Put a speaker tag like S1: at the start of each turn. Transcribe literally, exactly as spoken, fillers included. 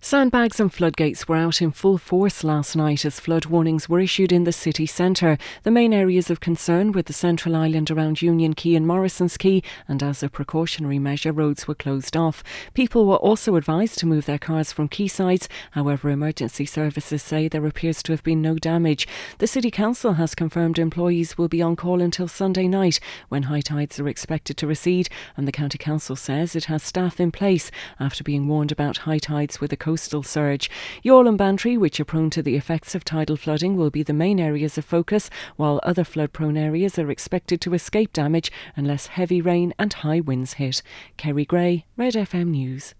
S1: Sandbags and floodgates were out in full force last night as flood warnings were issued in the city centre. The main areas of concern were the central island around Union Quay and Morrison's Quay, and as a precautionary measure, roads were closed off. People were also advised to move their cars from quaysides. However, emergency services say there appears to have been no damage. The City Council has confirmed employees will be on call until Sunday night, when high tides are expected to recede, and the County Council says it has staff in place after being warned about high tides with a coastal surge. Youghal and Bantry, which are prone to the effects of tidal flooding, will be the main areas of focus, while other flood-prone areas are expected to escape damage unless heavy rain and high winds hit. Kerry Gray, Red F M News.